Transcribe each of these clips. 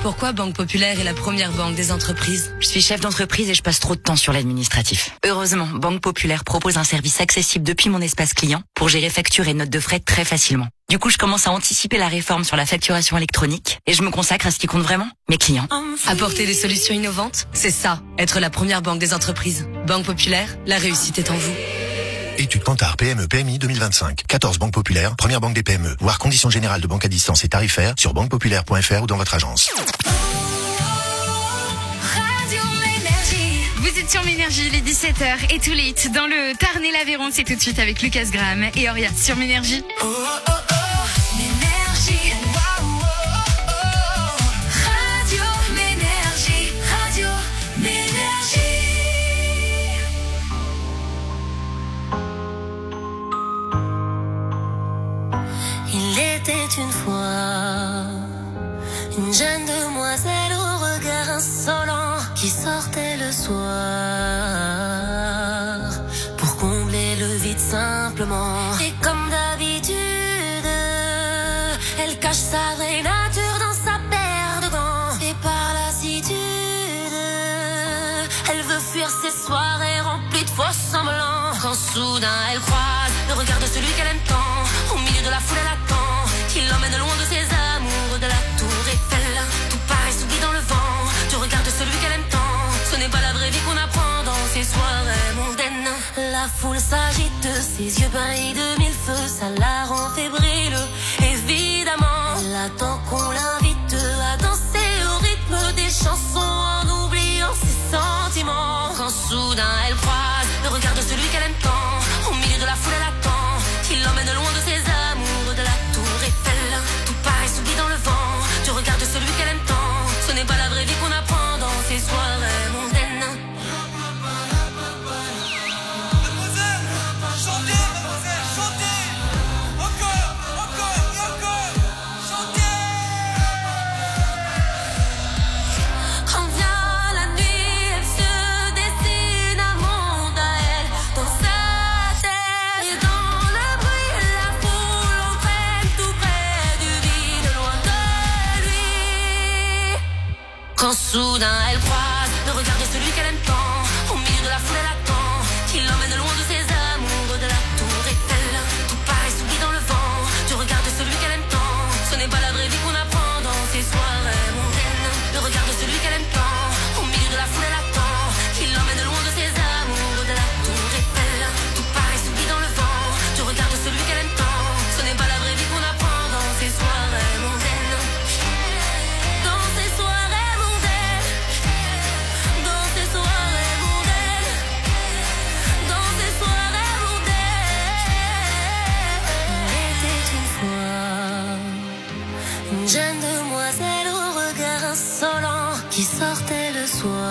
Pourquoi Banque Populaire est la première banque des entreprises? Je suis chef d'entreprise et je passe trop de temps sur l'administratif. Heureusement, Banque Populaire propose un service accessible depuis mon espace client pour gérer factures et notes de frais très facilement. Du coup, je commence à anticiper la réforme sur la facturation électronique et je me consacre à ce qui compte vraiment, mes clients. Apporter des solutions innovantes, c'est ça, être la première banque des entreprises. Banque Populaire, la réussite est en vous. Étude Kantar PME PMI 2025. 14 banques populaires, première banque des PME. Voir conditions générales de banque à distance et tarifaires sur banquepopulaire.fr ou dans votre agence. Vous êtes sur Ménergie, il est 17h et tout les hits dans le Tarn et l'Aveyron, c'est tout de suite avec Lucas Graham et Oria sur Ménergie. Ménergie. Radio Ménergie. Radio Ménergie. Il était une fois une jeune demoiselle au regard insolent qui sortait le soir pour combler le vide simplement. Et comme d'habitude, elle cache sa vraie nature dans sa paire de gants. Et par lassitude, elle veut fuir ses soirées remplies de faux semblants. Quand soudain elle croise le regard de celui qu'elle aime tant, au milieu de la foule elle attend qu'il l'emmène loin de ses amours, de la tour Eiffel. Tout paraît s'oublie dans le vent du regard de celui qu'elle aime tant. Ce n'est pas la vraie vie qu'on apprend dans ces soirées mondaines. La foule s'agite, ses yeux brillent de mille feux, ça la rend fébrile. Évidemment, elle attend qu'on l'invite à danser au rythme des chansons en oubliant ses sentiments. Quand soudain elle croise le regard de celui qu'elle aime tant, au milieu de la foule elle attend qu'il l'emmène loin de ses amours, de la tour Eiffel. Tout paraît s'oublie dans le vent du regard de celui qu'elle aime tant. Ce n'est pas la vraie vie qu'on apprend dans ces soirées mondaines. Quand vient la nuit, elle se dessine un monde à elle, dans sa tête. Et dans le bruit, la foule entraîne tout près du vide, loin de lui. Quand soudain elle croise le regard de celui qu'elle aime tant, au milieu de la foule elle attend qu'il l'emmène loin de ses amours, de la tour Eiffel. Tout paraît s'oublie dans le vent du regard de celui qu'elle aime tant. Ce n'est pas la vraie vie qu'on apprend dans ces soirées mondaines. Le regard de celui qu'elle aime tant, au milieu de la foule elle attend qu'il l'emmène loin de ses amours, de la tour Eiffel. Tout paraît s'oublie dans le vent du regard de celui qu'elle aime tant. Ce n'est pas la vraie vie qu'on apprend dans ces soirées mondaines. Dans ces soirées mondaines. Dans ces soirées mondaines. Dans ces soirées mondaines. Il était une fois une jeune demoiselle au regard insolent qui sortait le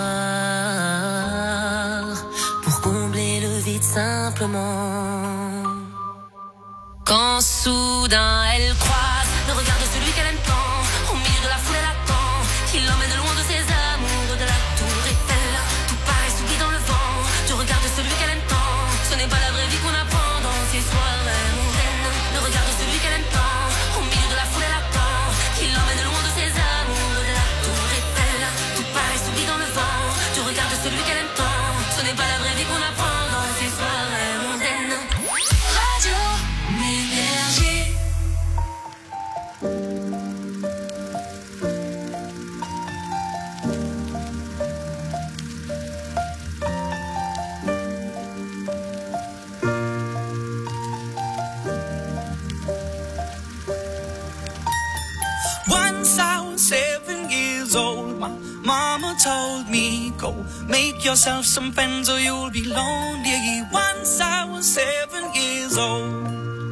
soir pour combler le vide simplement. Quand soudain elle croise le regard de celui qu'elle aime tant, au milieu de la foule elle attend qu'il l'emmène loin de ses amours, de la tour Eiffel. Tout paraît s'oublie dans le vent du regard de celui qu'elle aime tant. Ce n'est pas la vraie vie qu'on apprend dans ces soirées mondaines. Le regard de celui qu'elle aime tant, au milieu de la foule elle attend qu'il l'emmène loin de ses amours, de la tour Eiffel. Tout paraît s'oublie dans le vent du regard de celui qu'elle aime tant. Ce n'est pas la vraie vie qu'on apprend dans ces soirées mondaines. Radio Ménergie. Once I was 7 years old, my mama told me, go make yourself some friends or you'll be lonely. Once I was 7 years old.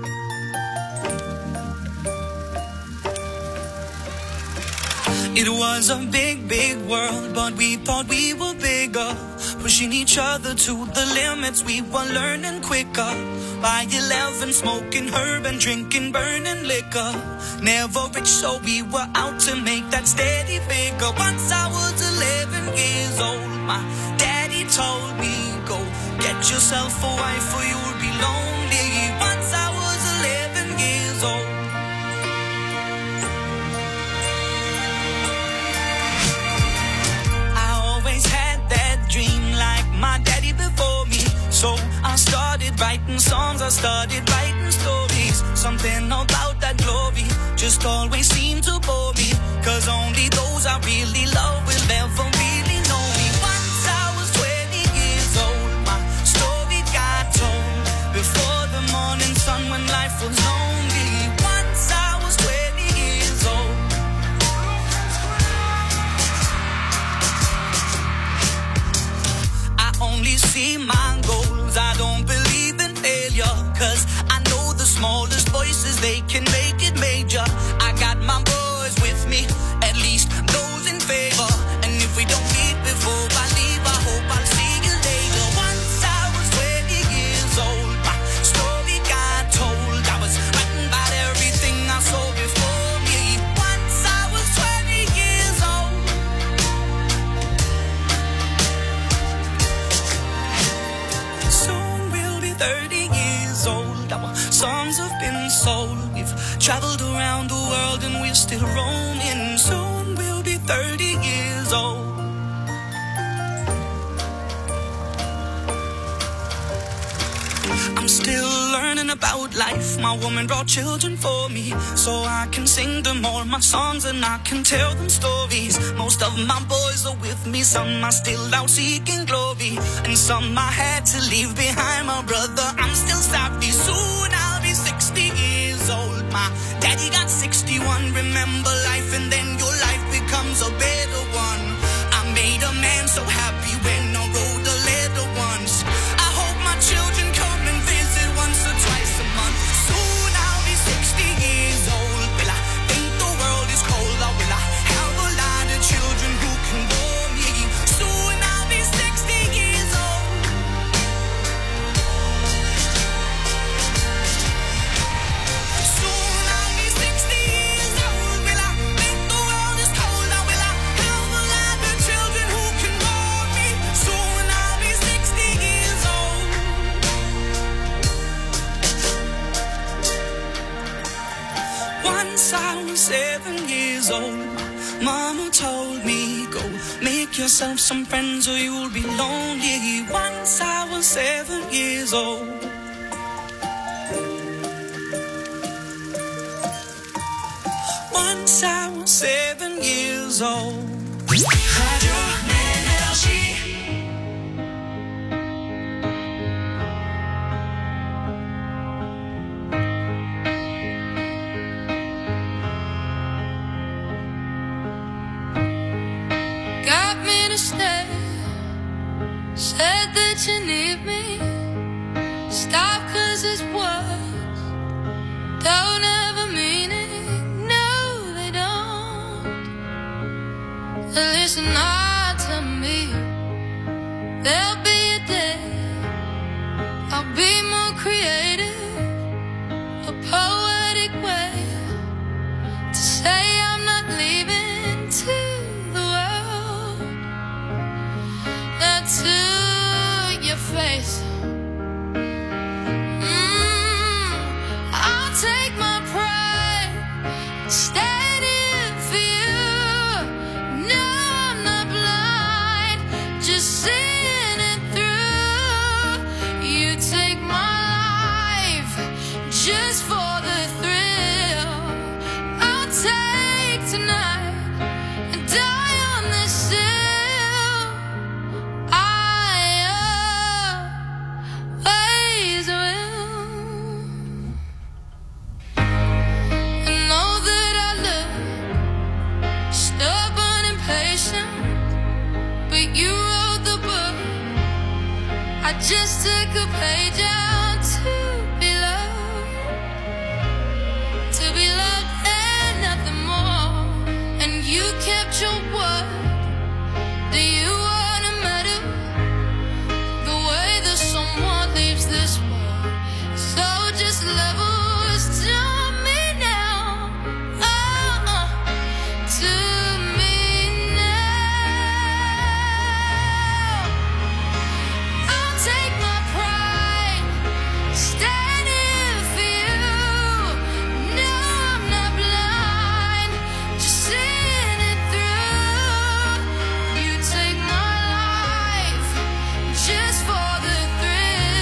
It was a big, big world, but we thought we were bigger. Pushing each other to the limits, we were learning quicker. By 11, smoking herb and drinking burning liquor. Never rich, so we were out to make that steady figure. Once I was 11 years old, my daddy told me, go get yourself a wife or you'll be lonely. Once I was 11 years old. So I started writing songs, I started writing stories. Something about that glory just always seemed to bore me. Cause only those I really love will ever really know me. Once I was 20 years old, my story got told. Before the morning sun when life was lonely. Once I was 20 years old. I only see my goals, I don't believe in failure. Cause I know the smallest voices, they can make it major. I got my boys with me, at least those in favor. And if we don't meet before I leave, I hope I'll see you later. Once I was 20 years old, my story got told. I was writing about everything I saw before me. Once I was 20 years old. Soon we'll be 30 years old. Our songs have been sold. We've traveled around the world and we're still roaming. Soon we'll be 30 years old. I'm still learning about life. My woman brought children for me, so I can sing them all my songs and I can tell them stories. Most of my boys are with me, some are still out seeking glory, and some I had to leave behind. My brother, I'm still sorry. Soon I'll be 60 years old. My daddy got 61. Remember life and then your life becomes a better one. I made a man so happy when I wrote a letter once. I hope my children come and visit once or twice a month. Soon I'll be 60 years old. Will I think the world is cold, or will I have a lot of children who can bore me? Soon I'll be 60 years old. Soon I'll be 60 years old. Will I think the world is cold, or will I have a lot of children who can bore me? Soon I'll be 60 years old. Once I was 7 years old, Mama told me, go make yourself some friends or you'll be lonely. Once I was 7 years old. Once I was 7 years old. Radio Énergie. Got me to stay. Said that you need me. Stop 'cause it's words don't ever mean it. No, they don't. Listen not to me. There'll be a day I'll be more creative, a poetic way to say I'm not leaving to the world. Not to your face. I'll take my pride, standing for you. No, I'm not blind, just seeing it through. You take my life just for the thrill. I'll take tonight and die on this hill. I always will. I know that I look stubborn and patient, but you wrote the book. I just took a page out to be loved and nothing more. And you kept your word. Do you want a medal? The way that someone leaves this world. So just levels to me now. To me now. I'll take my pride, standing for you. No, I'm not blind, just seeing it through. You take my life just for the thrill.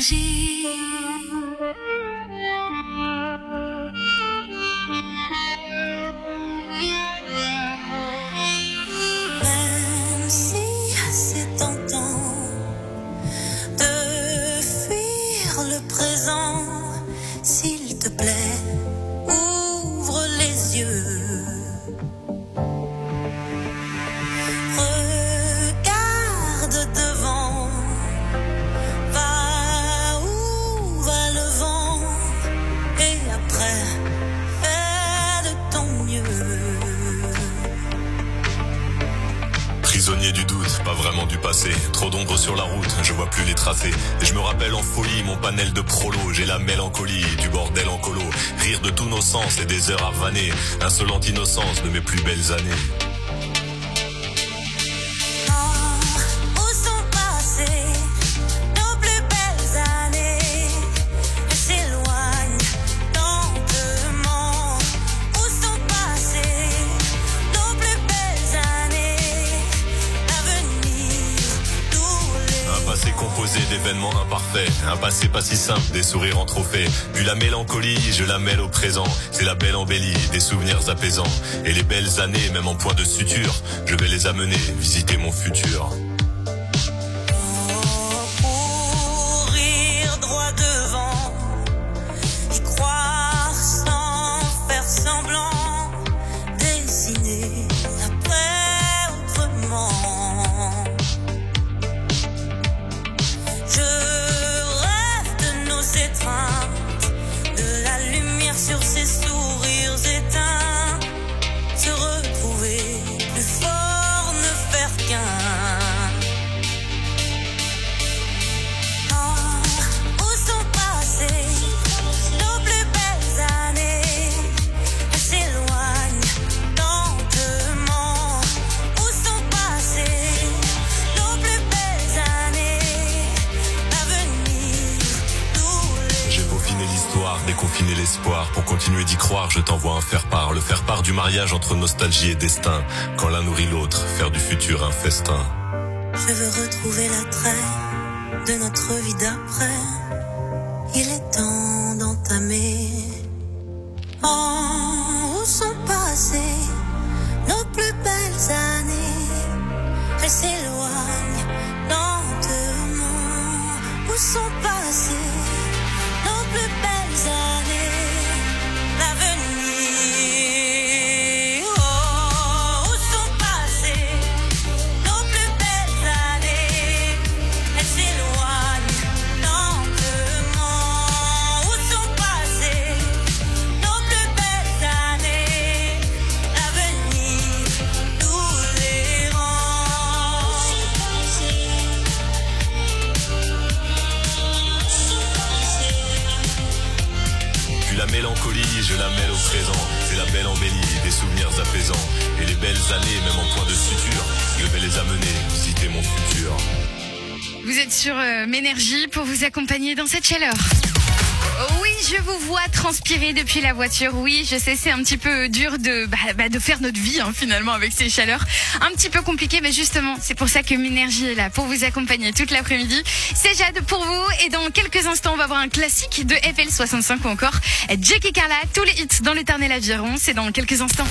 Énergie. Même si c'est tentant de fuir le présent, s'il te plaît, ouvre les yeux. Regarde devant, va où va le vent, et après, fais de ton mieux. Prisonnier du doute, pas vraiment du passé. Trop d'ombre sur la route, je vois plus les tracés. Et je me rappelle en folie mon panel de prolo. J'ai la mélancolie du bordel en colo. Rire de tous nos sens et des heures à vanner. Insolente innocence de mes plus belles années. Où sont passées nos plus belles années? Elles s'éloignent lentement. Où sont passées nos plus belles années? L'avenir nous les... Un passé composé d'événements imparfaits. Un passé pas si simple, des sourires en trophée. Puis la mélancolie, je la mêle au présent. C'est la belle embellie, des souvenirs apaisants. Et les belles années, même en point de suture, je vais les amener visiter mon futur. Courir droit devant et croire sans faire semblant, dessiner après autrement. Je rêve de nos étreintes, de la lumière sur ces sourires éteints, se retrouver plus fort, ne faire qu'un. Où sont passées nos plus belles années? Elles s'éloignent lentement. Où sont passées nos plus belles années? L'avenir nous les... J'ai peaufiné l'histoire, déconfiné l'espoir. Pour continuer d'y croire, je t'envoie un faire-part. Le faire-part du mariage entre nostalgie et destin. Quand l'un nourrit l'autre, faire du futur un festin. Je veux retrouver l'attrait de notre vie d'après. Il est temps d'entamer. Où sont passées nos plus belles années? Elles s'éloignent lentement. Où sont passées nos plus belles années? L'avenir. Où sont passées nos plus belles années? Elles s'éloignent lentement. Où sont passées nos plus belles années? L'avenir nous les rend. Puis la mélancolie, je la mêle au présent. C'est la belle embellie, des souvenirs apaisants. Et les belles années, même en point de suture, je vais les amener visiter mon futur. Vous êtes sur Ménergie pour vous accompagner dans cette chaleur. Oui, je vous vois transpirer depuis la voiture. Oui, je sais, c'est un petit peu dur de faire notre vie finalement avec ces chaleurs. Un petit peu compliqué, mais justement, c'est pour ça que Ménergie est là pour vous accompagner toute l'après-midi. C'est Jade pour vous et dans quelques instants, on va voir un classique de FL65 ou encore Jackie Carla, tous les hits dans le Tarn et l'Aveyron. C'est dans quelques instants.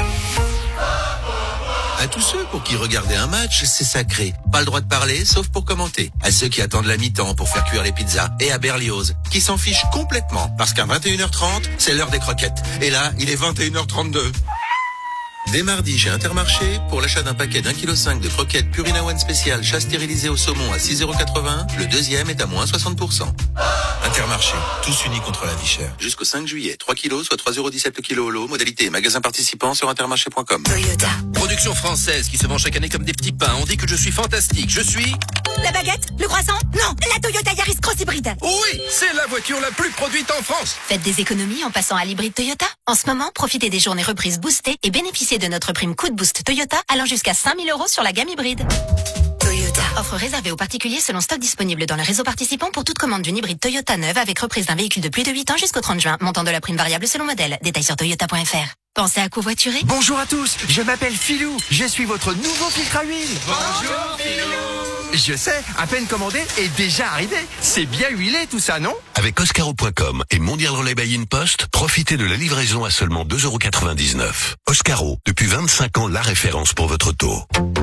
À tous ceux pour qui regarder un match, c'est sacré. Pas le droit de parler, sauf pour commenter. À ceux qui attendent la mi-temps pour faire cuire les pizzas. Et à Berlioz, qui s'en fichent complètement. Parce qu'à 21h30, c'est l'heure des croquettes. Et là, il est 21h32. Dès mardi, chez Intermarché, pour l'achat d'un paquet d'1,5 kg de croquettes Purina One spécial chat stérilisé au saumon à 6,80 €, le deuxième est à moins 60%. Intermarché, tous unis contre la vie chère. Jusqu'au 5 juillet, 3 kilos, soit 3,17 € le kilo au lot. Modalité, magasin participant sur intermarché.com. Toyota. Production française qui se vend chaque année comme des petits pains. On dit que je suis fantastique. Je suis... La baguette? Le croissant? Non, la Toyota Yaris Cross Hybride. Oui, c'est la voiture la plus produite en France. Faites des économies en passant à l'hybride Toyota. En ce moment, profitez des journées reprises boostées et bénéficiez de notre prime coup de boost Toyota allant jusqu'à 5 000 € sur la gamme hybride. Toyota. Offre réservée aux particuliers selon stock disponible dans le réseau participant pour toute commande d'une hybride Toyota neuve avec reprise d'un véhicule de plus de 8 ans jusqu'au 30 juin. Montant de la prime variable selon modèle. Détails sur toyota.fr. Pensez à covoiturer? Bonjour à tous, je m'appelle Philou. Je suis votre nouveau filtre à huile. Bonjour Philou. Je sais, à peine commandé et déjà arrivé. C'est bien huilé tout ça, non? Avec Oscaro.com et Mondial Relais by InPost, profitez de la livraison à seulement 2,99 €. Oscaro, depuis 25 ans, la référence pour votre auto.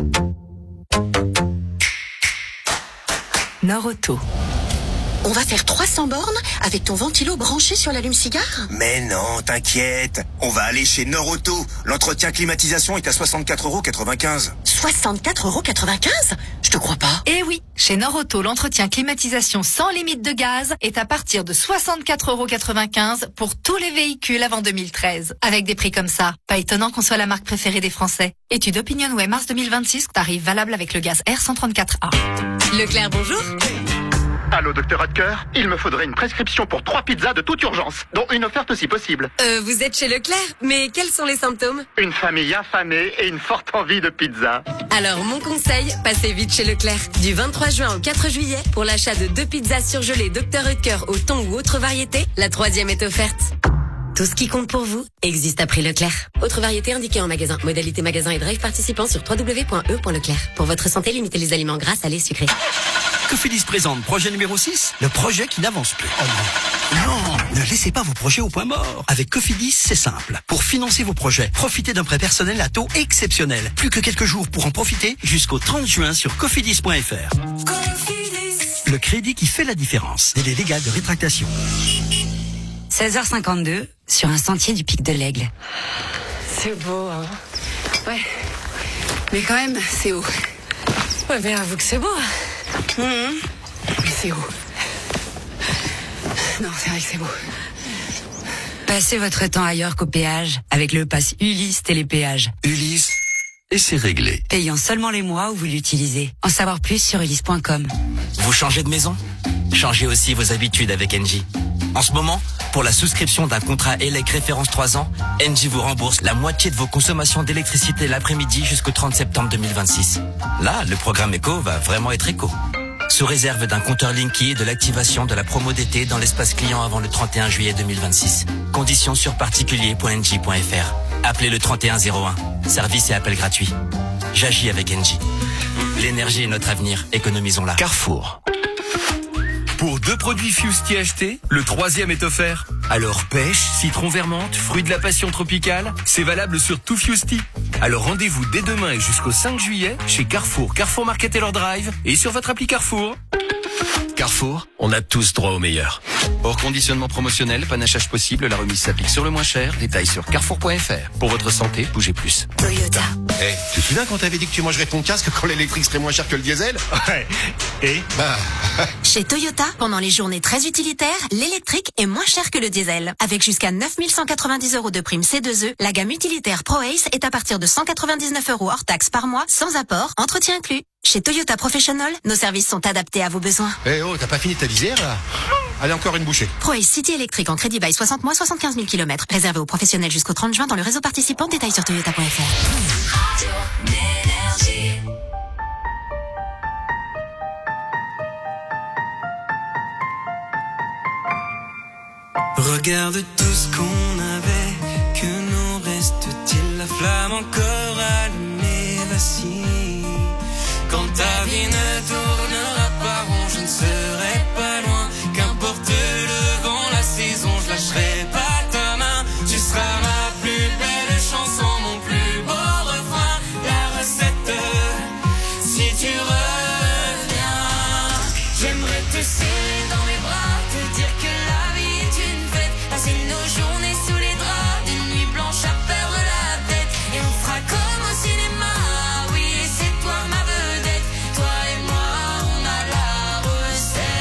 Nord-Auto. On va faire 300 bornes avec ton ventilo branché sur l'allume-cigare? Mais non, t'inquiète. On va aller chez Nord-Auto. L'entretien climatisation est à 64,95 €. 64,95 €? Je te crois pas. Eh oui, chez Nord-Auto, l'entretien climatisation sans limite de gaz est à partir de 64,95 € pour tous les véhicules avant 2013. Avec des prix comme ça, pas étonnant qu'on soit la marque préférée des Français. Étude OpinionWay mars 2026, tarif valable avec le gaz R134A. Leclerc, bonjour. Allô, docteur Hodker, il me faudrait une prescription pour 3 pizzas de toute urgence, dont une offerte si possible. Vous êtes chez Leclerc, mais quels sont les symptômes? Une famille affamée et une forte envie de pizza. Alors, mon conseil, passez vite chez Leclerc. Du 23 juin au 4 juillet, pour l'achat de 2 pizzas surgelées Dr Hodker au thon ou autre variété, la 3e est offerte. Tout ce qui compte pour vous existe à prix Leclerc. Autre variété indiquée en magasin. Modalité magasin et drive participant sur www.e.leclerc. Pour votre santé, limitez les aliments gras, salés, sucrés. Cofidis présente projet numéro 6, le projet qui n'avance plus. Oh non. Non, ne laissez pas vos projets au point mort. Avec Cofidis, c'est simple. Pour financer vos projets, profitez d'un prêt personnel à taux exceptionnel. Plus que quelques jours pour en profiter jusqu'au 30 juin sur cofidis.fr. Le crédit qui fait la différence. Délai légal de rétractation. 16h52, sur un sentier du Pic de l'Aigle. C'est beau, hein. Ouais. Mais quand même, c'est haut. Ouais, mais avoue que c'est beau. Mais c'est haut. Non, c'est vrai que c'est beau. Passez votre temps ailleurs qu'au péage, avec le pass Ulysse Télépéage. Ulysse, et c'est réglé. Payant seulement les mois où vous l'utilisez. En savoir plus sur ulysse.com. Vous changez de maison? Changez aussi vos habitudes avec Engie. En ce moment, pour la souscription d'un contrat ELEC référence 3 ans, Engie vous rembourse la moitié de vos consommations d'électricité l'après-midi jusqu'au 30 septembre 2026. Là, le programme éco va vraiment être éco. Sous réserve d'un compteur Linky et de l'activation de la promo d'été dans l'espace client avant le 31 juillet 2026. Conditions sur particulier.engie.fr. Appelez le 3101. Service et appel gratuit. J'agis avec Engie. L'énergie est notre avenir. Économisons-la. Carrefour. Pour 2 produits Fusti achetés, le 3e est offert. Alors pêche, citron vermente, fruit de la passion tropicale, c'est valable sur tout Fusti. Alors rendez-vous dès demain et jusqu'au 5 juillet chez Carrefour, Carrefour Market et leur drive et sur votre appli Carrefour. Carrefour, on a tous droit au meilleur. Hors conditionnement promotionnel, panachage possible, la remise s'applique sur le moins cher. Détails sur carrefour.fr. Pour votre santé, bougez plus. Toyota. Hey, tu te souviens quand t'avais dit que tu mangerais ton casque quand l'électrique serait moins cher que le diesel? Ouais. Et Chez Toyota, pendant les journées très utilitaires, l'électrique est moins cher que le diesel. Avec jusqu'à 9 190 € de prime C2E, la gamme utilitaire Pro Ace est à partir de 199 € hors taxe par mois, sans apport, entretien inclus. Chez Toyota Professional, nos services sont adaptés à vos besoins. Eh oh, t'as pas fini ta visière là? Allez, encore une bouchée. Pro Ace City électrique en crédit bail 60 mois, 75 000 km. Réservé aux professionnels jusqu'au 30 juin dans le réseau participant. Détails sur toyota.fr. Regarde tout ce qu'on avait, que nous reste-t-il? La flamme encore allumée, vacille. Quand ta vie ne tournera pas rond, je ne serai pas loin. Qu'importe le vent, la saison, je lâcherai pas ta main. Tu seras ma plus belle chanson, mon plus beau refrain. La recette, si tu reviens, j'aimerais te serrer dans mes bras, te dire que la vie est une fête. Passer nos journées sous les draps, d'une nuit blanche à perdre la tête. Et on fera comme au cinéma, oui, et c'est toi ma vedette. Toi et moi, on a la recette.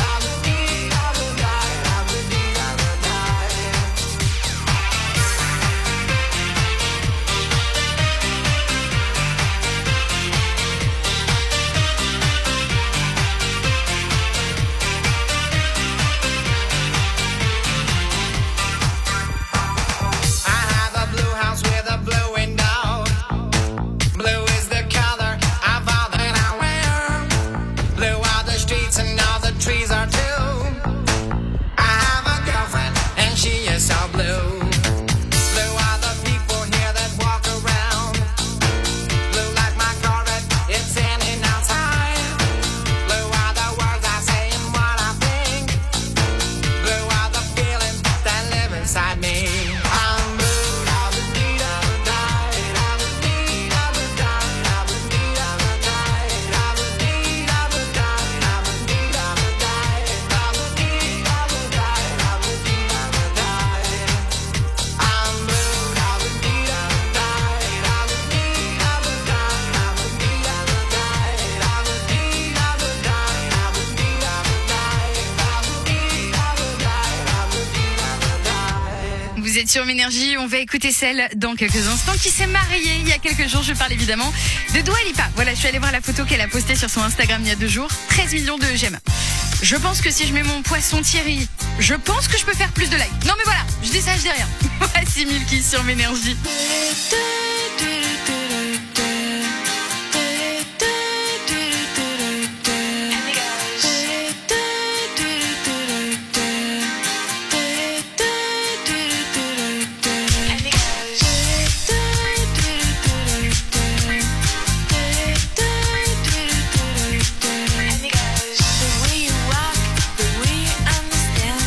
Vous êtes sur Énergie, on va écouter celle dans quelques instants qui s'est mariée il y a quelques jours. Je parle évidemment de Dua Lipa. Voilà, je suis allée voir la photo qu'elle a postée sur son Instagram il y a 2 jours. 13 millions de j'aime. Je pense que si je mets mon poisson Thierry, je pense que je peux faire plus de likes. Non mais voilà, je dis ça, je dis rien. Voici Milky sur Énergie.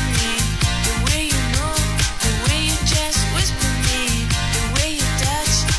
Touch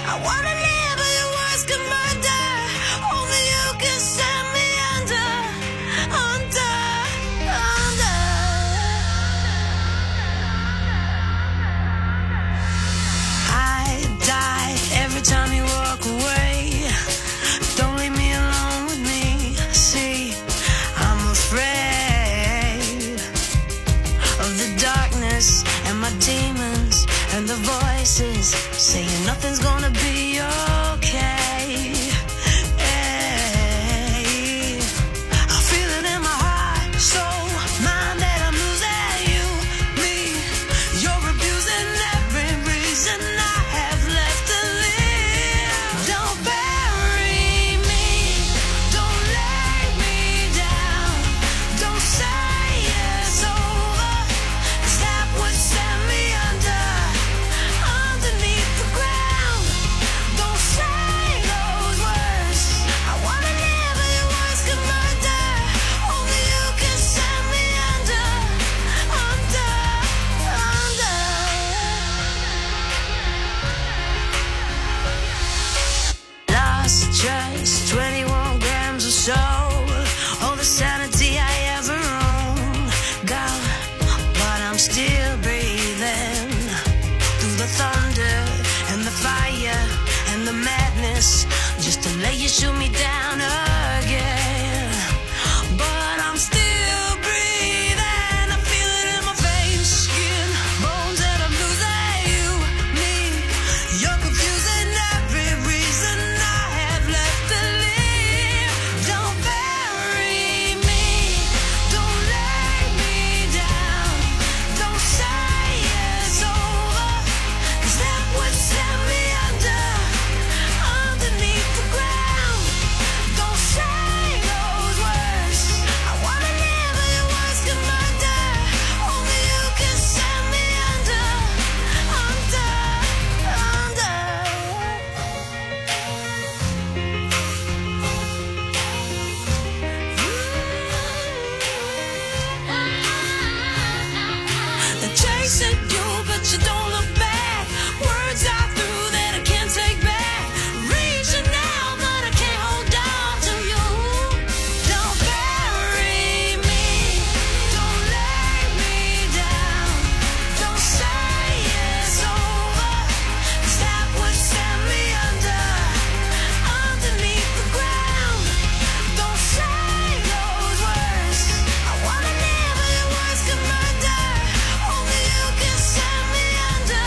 I wanna live, but your words can murder. Only you can set me under. I die every time you walk away. Don't leave me alone with me. See, I'm afraid of the darkness and my demons and the voices saying nothing's gonna be okay. Hey, I feel it in my heart, soul, mind that I'm losing you, me. You're abusing every reason I have left to live. Don't bury me, don't lay me down, don't say it's over, 'cause that would set me underneath the ground. Don't say those words. I wanna live, but your words can murder. Only you can set me under. Lost just 21 grams or so, all the sanity I ever owned, gone, but I'm still breathing through the thunder and the fire and the madness, just to let you shoot me down again. But I'm still breathing, I feel it in my veins, skin, bones, that I'm losing you, me. You're confusing every reason I have left to live. Don't bury me, don't lay me down, don't say it's over, 'cause that would set me underneath the ground. Don't say those words. I wanna live, but your words can murder. Only you can set me under. They're chasing you, but you don't look back. Words I threw that I can't take back. Reaching out, but I can't hold on to you. Don't bury me, don't lay me down, don't say it's over, 'cause that would set me underneath the ground. Don't say those words. I wanna live, but your words can murder. Only you can set me under.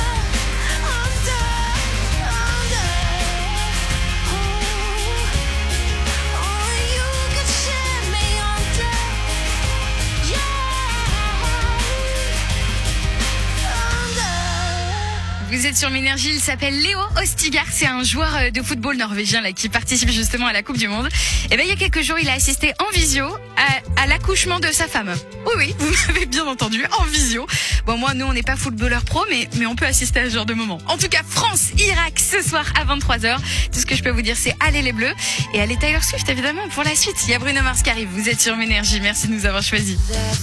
Only you can set me under. Vous êtes sur Ménergie, il s'appelle Léo Ostigard, c'est un joueur de football norvégien là, qui participe justement à la Coupe du Monde. Et ben il y a quelques jours, il a assisté en visio à l'accouchement de sa femme. Oui, vous m'avez bien entendu, en visio. Bon, moi, nous, on n'est pas footballeur pro, mais on peut assister à ce genre de moment. En tout cas, France-Irak ce soir à 23h. Tout ce que je peux vous dire, c'est allez les Bleus. Et allez Taylor Swift, évidemment, pour la suite. Il y a Bruno Mars qui arrive. Vous êtes sur Ménergie. Merci de nous avoir choisis.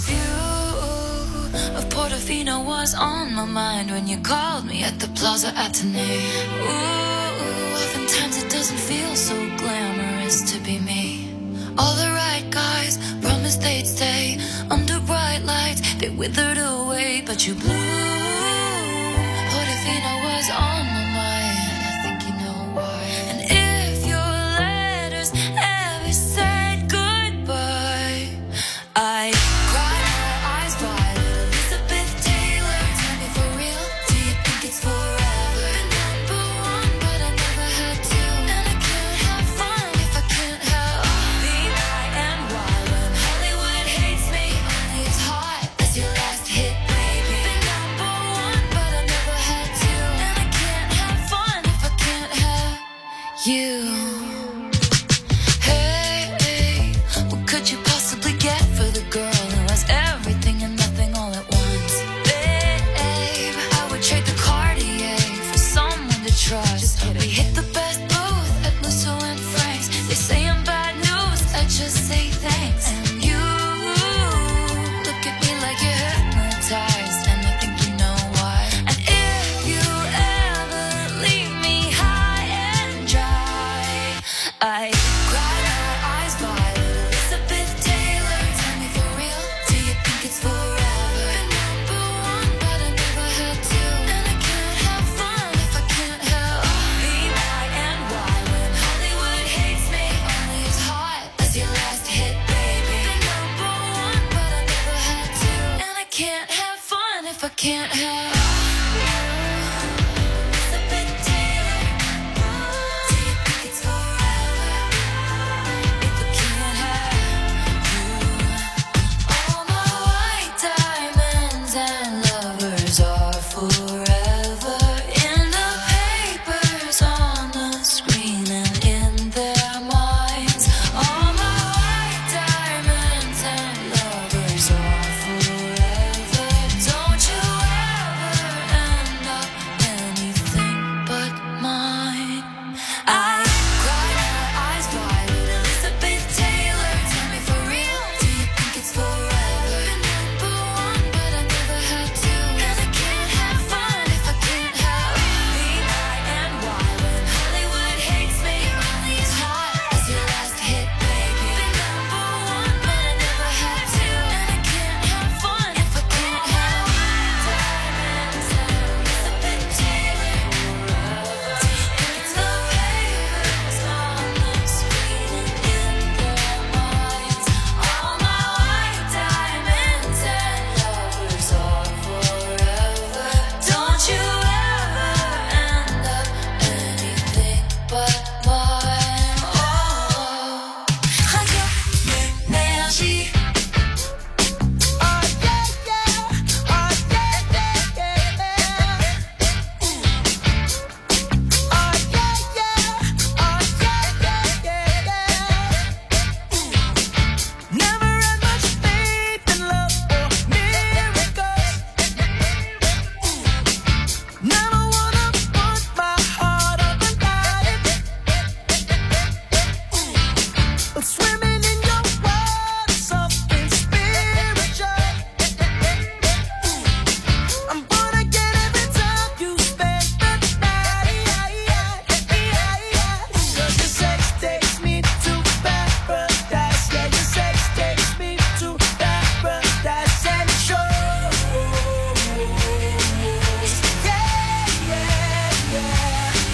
Of Portofino was on my mind when you called me at the Plaza Athénée. Ooh, oftentimes it doesn't feel so glamorous to be me. All the right guys promised they'd stay under bright lights. They withered away, but you blew. Portofino was on my mind. I think you know why. And if your letters ever said goodbye, I cried my eyes wide. Elizabeth Taylor, tell me for real, do you think it's forever? Been number one, but I never had to. And I can't have fun if I can't have being high and wild. When Hollywood hates me, only it's hot. That's your last hit, baby. Been number one.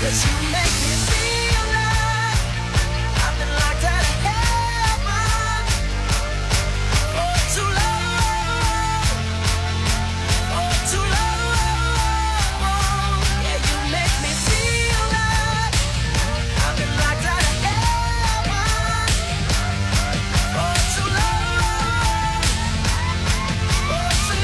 'Cause you make me feel like I've been locked out of heaven for too long, for too long. Yeah, you make me feel like I've been locked out of heaven for too long, for too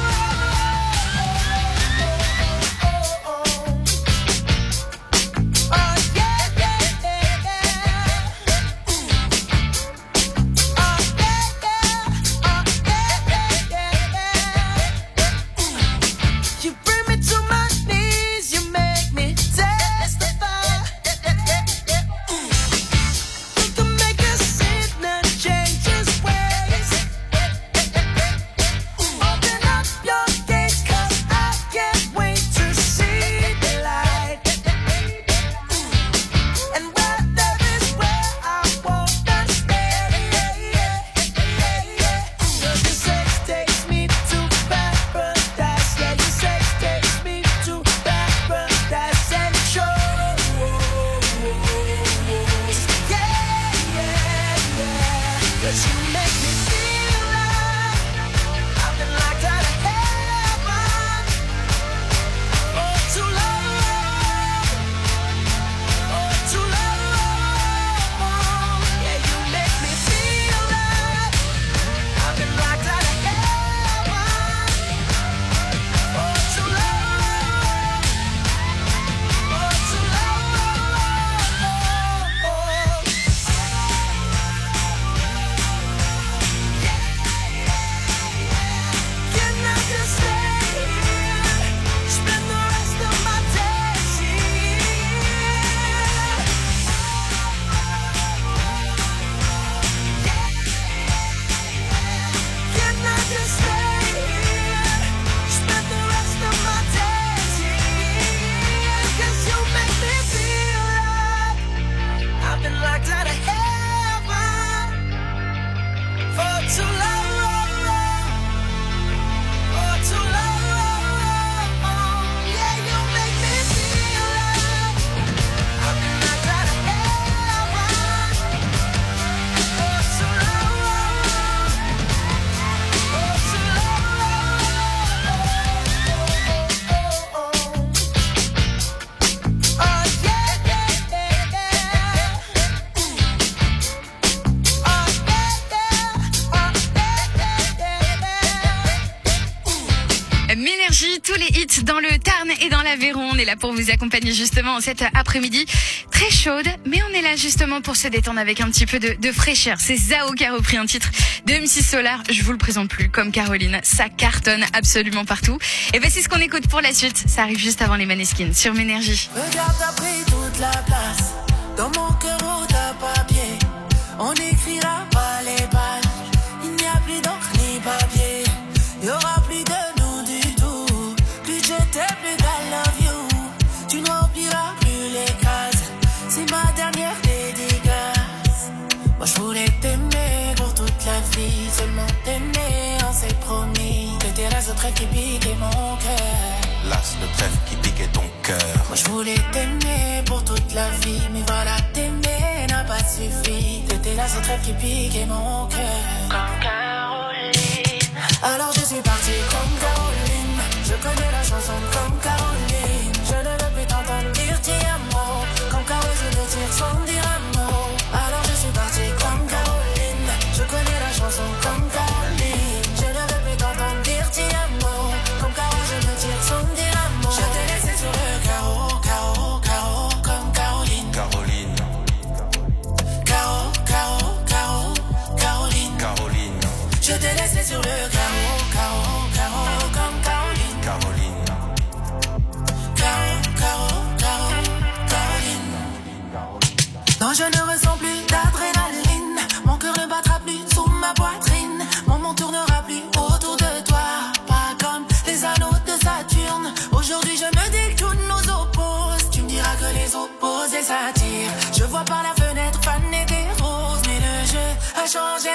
long. Oh, yeah, yeah, yeah, yeah. Oh, yeah, yeah. Oh, yeah, yeah, yeah. You bring me to my knees, you make me testify. You can make a sinner change his ways. Open up your gates, 'cause I can't wait to see the light. And where there is where I wanna stay. 'Cause your sex takes me to paradise. Yeah, your sex takes me to paradise and shows. Yeah, yeah, yeah. 'Cause you make me feel like I've been locked out of heaven for too long, for too long. Yeah, you make me feel like I've been locked out of heaven for too long, for too long. Can I just stay here, spend the rest of my days here? Can I just stay here, spend the rest of my days here? 'Cause you make me feel like I've been locked out of heaven for too long, for too long. Yeah, you make me feel like I've been locked out of heaven for too long, for too long. Oh, yeah, yeah, yeah, yeah. Oh, yeah, yeah. Oh, yeah, yeah, yeah. Ménergie, tous les hits dans le Tarn et dans l'Aveyron. On est là pour vous accompagner justement en cet après-midi très chaude, mais on est là justement pour se détendre avec un petit peu de fraîcheur. C'est Zao qui a repris un titre de MC Solar. Je vous le présente plus, comme Caroline. Ça cartonne absolument partout. Et ben c'est ce qu'on écoute pour la suite. Ça arrive juste avant les Maneskin sur Ménergie. Regarde, t'as pris toute la place. Dans mon cœur, où t'as papier. On n'écrira pas les pages. Il n'y a plus d'encre ni papier. Il y aura plus de nous du tout. Plus je t'aime, plus I love you. Tu ne rempliras plus les cases. C'est ma dernière dédicace. Moi je voulais t'aimer pour toute la vie. Seulement t'aimer, on s'est promis. T'étais la seule trêve qui piquait mon cœur. L'as de trêve qui piquait ton cœur. Moi je voulais t'aimer pour toute la vie. Mais voilà, t'aimer n'a pas suffi. T'étais la seule trêve qui piquait mon cœur. Comme Caroline. Alors je suis partie comme Caroline. Je connais la chanson comme Caroline. Je ne veux plus t'entendre dire ti amo. Comme Caroline, je veux dire sans dire un mot. Alors je suis partie comme Caroline. Je connais la chanson comme Caroline. Je ne veux plus t'entendre dire ti amo. Comme Caroline, je veux dire sans dire un mot. Je t'ai laissé sur le carreau, carreau, carreau, comme Caroline. Caroline, Carreau, carreau, carreau, Caroline. Caroline, Je t'ai laissé sur le carreau, carreau, carreau, comme Caroline. Caroline, Carreau, carreau, carreau, Caroline. Non, je ne ressens plus d'adrénaline. Mon cœur ne battra plus sous ma poitrine. Mon monde tournera plus autour de toi. Pas comme les anneaux de Saturne. Aujourd'hui, je me dis que tout nous oppose. Tu me diras que les opposés s'attirent. Je vois par la fenêtre faner des roses. Mais le jeu a changé,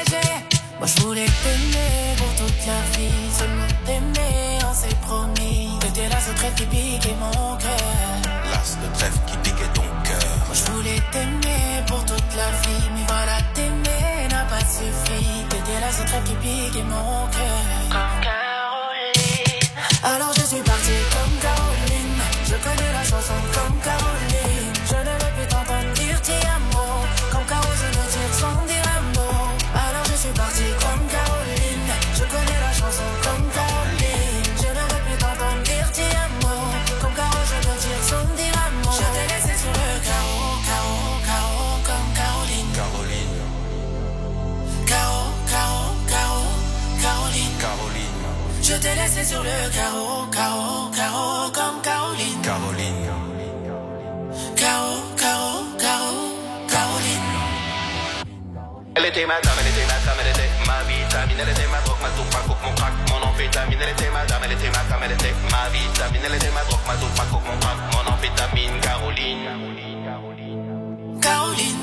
Moi je voulais t'aimer pour toute la vie. Seulement t'aimer, on s'est promis. T'étais la seule trêve qui piquait mon cœur. l'as traces de trêve qui piquaient ton cœur. Moi je voulais t'aimer pour toute la vie, mais voilà, t'aimer n'a pas suffi. T'étais la seule trêve qui piquait mon cœur. Comme Caroline. Alors je suis partie comme Caroline. Je connais la chanson comme Caroline. Je ne veux plus t'entendre dire ti amo. Comme Caro je me tire sans dire un mot. Alors je suis partie comme Caroline. Je connais la chanson comme Caroline. Je ne veux plus t'entendre dire ti amo. Comme Caro je me tire sans dire un mot. Je t'ai laissé sur le carreau, carreau, carreau, comme Caroline. Caroline. Caro, Caro, Caro, Caroline. Caroline. Je t'ai laissé sur le carreau, carreau, carreau, comme Caroline. Caroline. Caro, Caro, Caro, Caroline. Elle était ma dame, elle était ma femme, elle était ma vitamine, elle était ma drogue, ma dope, ma coke, mon crack, mon amphétamine. Elle était ma dame, elle était ma femme, elle était ma vitamine, elle était ma drogue, ma dope, ma coke, mon crack, mon amphétamine. Caroline. Caroline.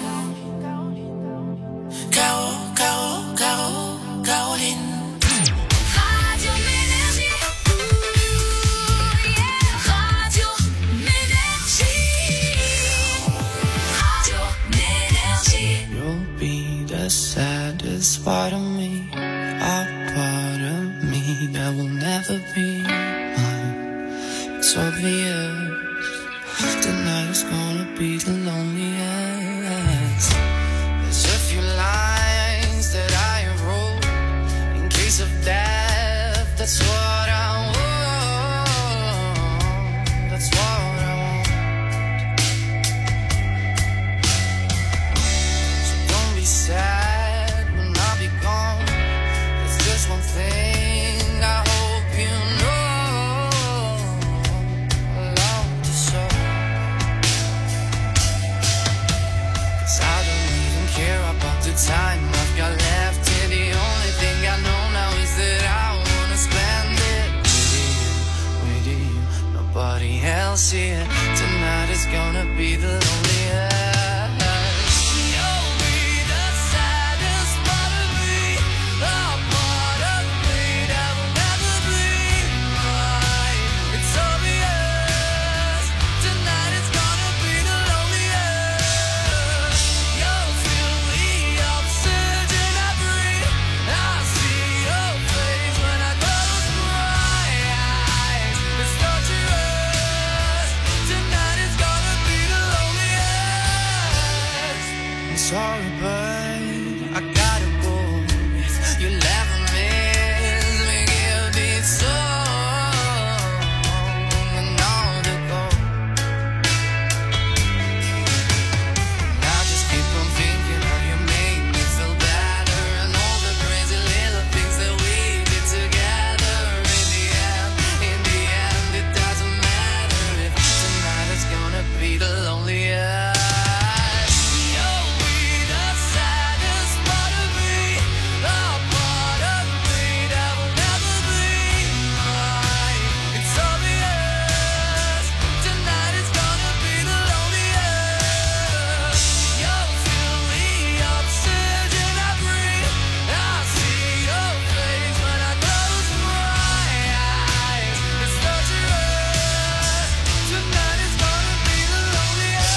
Caro, Caro, Caro, Caroline. Radio Ménergie. Radio Ménergie. Radio Ménergie. You'll be the saddest part of me, a part of me that will never be mine. It's obvious tonight is gonna be the loneliest. There's a few lines that I wrote in case of death. That's what I want. That's what I want. So don't be sad when I'll be gone. There's just one thing I hope you know. I love you so. 'Cause I don't even care about the time I've got left here. The only thing I know now is that I wanna spend it with you, nobody else here. Tonight is gonna be the loneliest. You'll be the saddest part of me, a part of me that will never be mine. It's obvious tonight is gonna be the loneliest. You'll feel the oxygen I breathe. I see your face when I close my eyes. It's torturous. Tonight is gonna be the loneliest. I'm sorry, but I gotta go. If you'll ever miss me, give this song another go. And I just keep on thinking how you make me feel better, and all the crazy little things that we did together. In the end, it doesn't matter if tonight is gonna be the loneliest. You'll be the saddest part of me, a part of me that will never be mine. It's obvious tonight is gonna be the loneliest. You'll feel the oxygen I breathe. I see your face when I close my eyes. It's torturous. Tonight is gonna be the loneliest.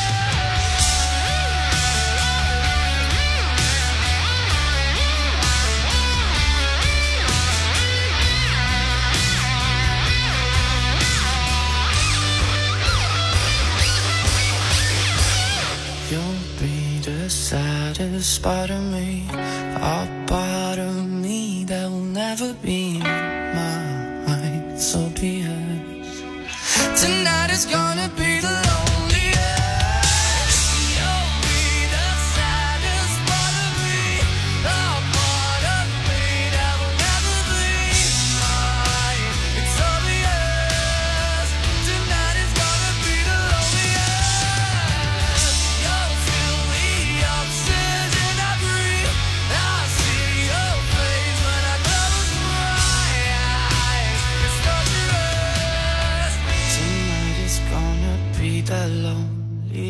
You'll be the saddest part of me, a part of me that will never be mine. It's obvious tonight is gonna be the loneliest. You'll be the saddest part of me, a part of me that will never be mine. It's obvious tonight is gonna be the loneliest. You'll feel the oxygen I breathe. I see your face when I close my eyes. It's torturous. Tonight is gonna be the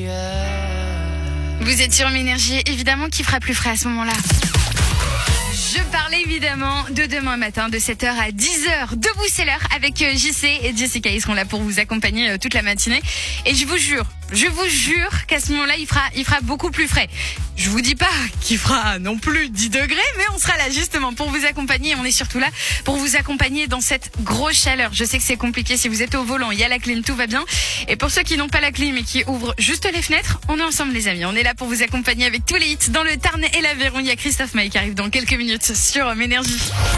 loneliest. Vous êtes sur Ménergie, évidemment, qui fera plus frais à ce moment-là. Je parlais évidemment de demain matin, de 7h à 10h. Debout, c'est l'heure avec JC et Jessica. Ils seront là pour vous accompagner toute la matinée. Et je vous jure qu'à ce moment-là, il fera beaucoup plus frais. Je vous dis pas qu'il fera non plus 10 degrés, mais on sera là justement pour vous accompagner. On est surtout là pour vous accompagner dans cette grosse chaleur. Je sais que c'est compliqué. Si vous êtes au volant, il y a la clim, tout va bien. Et pour ceux qui n'ont pas la clim et qui ouvrent juste les fenêtres, on est ensemble les amis. On est là pour vous accompagner avec tous les hits dans le Tarn et l'Aveyron. Il y a Christophe Maé qui arrive dans quelques minutes sur Énergie.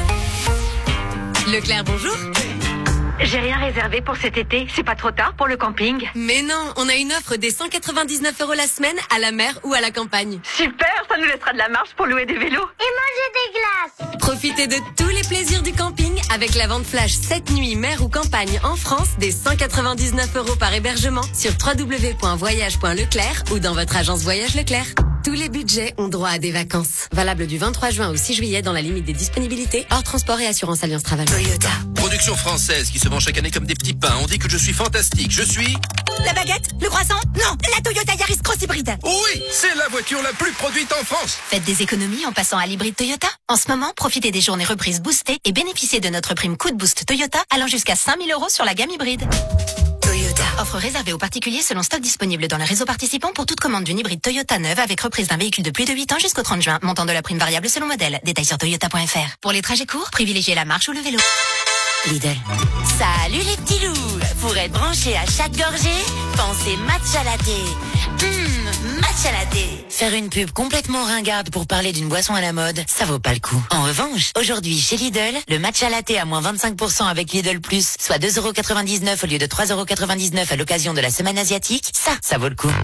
Leclerc, bonjour. J'ai rien réservé pour cet été. C'est pas trop tard pour le camping? Mais non, on a une offre des 199 € la semaine à la mer ou à la campagne. Super, ça nous laissera de la marge pour louer des vélos. Et manger des glaces. Profitez de tous les plaisirs du camping avec la vente flash 7 nuits mer ou campagne en France des 199 € par hébergement sur www.voyage.leclerc ou dans votre agence Voyage Leclerc. Tous les budgets ont droit à des vacances. Valable du 23 juin au 6 juillet dans la limite des disponibilités, hors transport et assurance Alliance Travel. Toyota. Production française qui se vend chaque année comme des petits pains. On dit que je suis fantastique. Je suis... La baguette? Le croissant? Non, la Toyota Yaris Cross Hybride. Oui, c'est la voiture la plus produite en France. Faites des économies en passant à l'hybride Toyota. En ce moment, profitez des journées reprises boostées et bénéficiez de notre prime coup de boost Toyota allant jusqu'à 5 000 € sur la gamme hybride. Toyota. Offre réservée aux particuliers selon stock disponible dans le réseau participant pour toute commande d'une hybride Toyota neuve avec reprise d'un véhicule de plus de 8 ans jusqu'au 30 juin. Montant de la prime variable selon modèle. Détails sur toyota.fr. Pour les trajets courts, privilégiez la marche ou le vélo. Lidl. Salut les petits loups. Pour être branchés à chaque gorgée, pensez matcha latte. Matcha latte. Faire une pub complètement ringarde pour parler d'une boisson à la mode, ça vaut pas le coup. En revanche, aujourd'hui chez Lidl, le matcha latte à moins 25% avec Lidl Plus, soit 2,99 € au lieu de 3,99 € à l'occasion de la semaine asiatique, ça vaut le coup.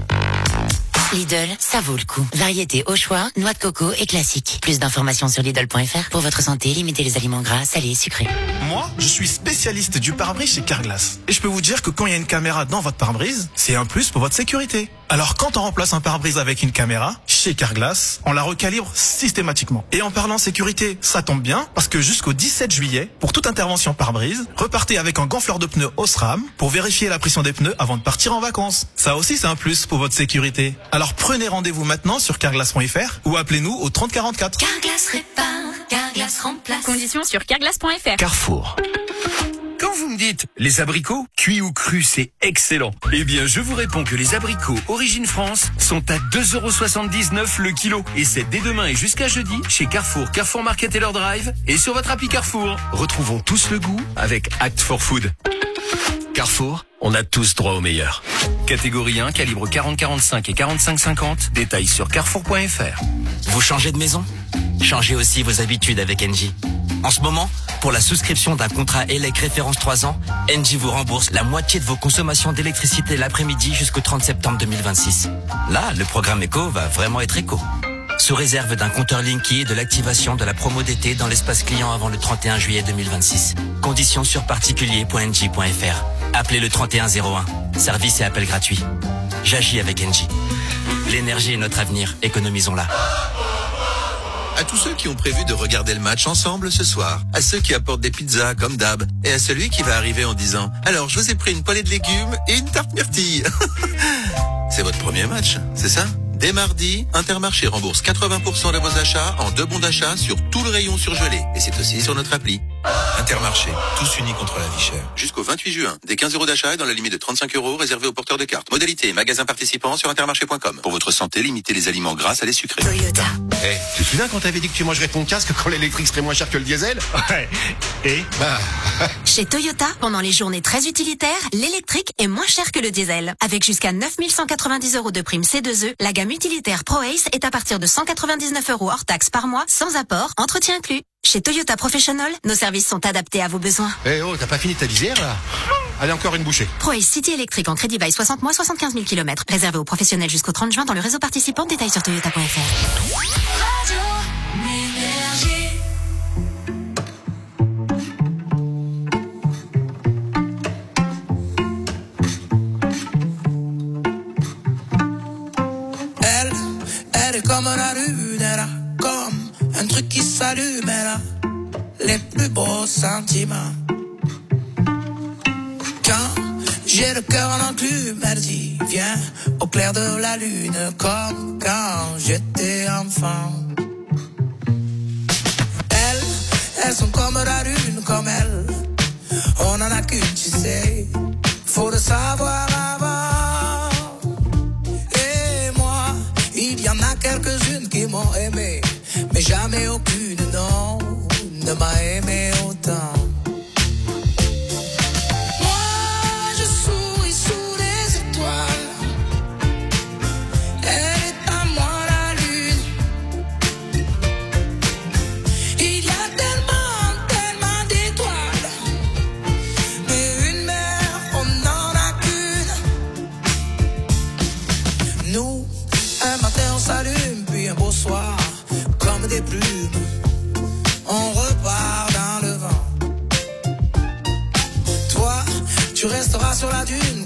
Lidl, ça vaut le coup. Variété au choix, noix de coco et classique. Plus d'informations sur Lidl.fr. Pour votre santé, limitez les aliments gras, salés et sucrés. Moi, je suis spécialiste du pare-brise chez Carglass. Et je peux vous dire que quand il y a une caméra dans votre pare-brise, c'est un plus pour votre sécurité. Alors quand on remplace un pare-brise avec une caméra, chez Carglass, on la recalibre systématiquement. Et en parlant sécurité, ça tombe bien, parce que jusqu'au 17 juillet, pour toute intervention pare-brise, repartez avec un gonfleur de pneus Osram pour vérifier la pression des pneus avant de partir en vacances. Ça aussi, c'est un plus pour votre sécurité. Alors prenez rendez-vous maintenant sur carglass.fr ou appelez-nous au 30 44. Carglass répare, Carglass remplace. Conditions sur carglass.fr. Carrefour. Quand vous me dites les abricots, cuits ou crus, c'est excellent. Eh bien, je vous réponds que les abricots Origine France sont à 2,79 € le kilo. Et c'est dès demain et jusqu'à jeudi chez Carrefour, Carrefour Market et leur drive et sur votre appli Carrefour. Retrouvons tous le goût avec Act for Food. Carrefour, on a tous droit au meilleur. Catégorie 1, calibre 40-45 et 45-50. Détails sur carrefour.fr. Vous changez de maison? Changez aussi vos habitudes avec Engie. En ce moment, pour la souscription d'un contrat ELEC référence 3 ans, Engie vous rembourse la moitié de vos consommations d'électricité l'après-midi jusqu'au 30 septembre 2026. Là, le programme éco va vraiment être éco. Sous réserve d'un compteur Linky et de l'activation de la promo d'été dans l'espace client avant le 31 juillet 2026. Conditions sur particulier.engie.fr. Appelez le 3101. Service et appel gratuit. J'agis avec Engie. L'énergie est notre avenir. Économisons-la. À tous ceux qui ont prévu de regarder le match ensemble ce soir, à ceux qui apportent des pizzas comme d'hab, et à celui qui va arriver en disant « Alors, je vous ai pris une poêlée de légumes et une tarte myrtille. » C'est votre premier match, c'est ça? Dès mardi, Intermarché rembourse 80% de vos achats en 2 bons d'achat sur tout le rayon surgelé. Et c'est aussi sur notre appli. Intermarché, tous unis contre la vie chère. Jusqu'au 28 juin, des 15 € d'achat et dans la limite de 35 € réservés aux porteurs de cartes. Modalité, magasin participant sur intermarché.com. Pour votre santé, limitez les aliments gras à les sucrés. Toyota. Eh, tu te souviens quand t'avais dit que tu mangerais ton casque quand l'électrique serait moins cher que le diesel? Ouais. Et Chez Toyota, pendant les journées très utilitaires, l'électrique est moins cher que le diesel. Avec jusqu'à 9 190 € de prime C2E, la gamme utilitaire Pro Ace est à partir de 199 € hors taxe par mois, sans apport, entretien inclus. Chez Toyota Professional, nos services sont adaptés à vos besoins. Eh oh, t'as pas fini ta visière là? Allez, encore une bouchée. Pro Ace City électrique en crédit bail 60 mois, 75 000 km. Réservé aux professionnels jusqu'au 30 juin dans le réseau participant. Détails sur toyota.fr. Elle est comme la lune, elle a comme un truc qui s'allume, elle a les plus beaux sentiments. Quand j'ai le cœur en enclume, elle dit viens au clair de la lune, comme quand j'étais enfant. Elles sont comme la lune, comme elle. On en a qu'une, tu sais. Faut le savoir avant. Et moi, il y en a quelques-unes qui m'ont aimé, mais jamais aucune, non, ne m'a aimé autant. Moi, je souris sous les étoiles. Elle est à moi la lune. Il y a tellement d'étoiles, mais une mère, on n'en a qu'une. Nous, un matin on s'allume, puis un beau soir, comme des plumes, on repart dans le vent. Toi, tu resteras sur la dune,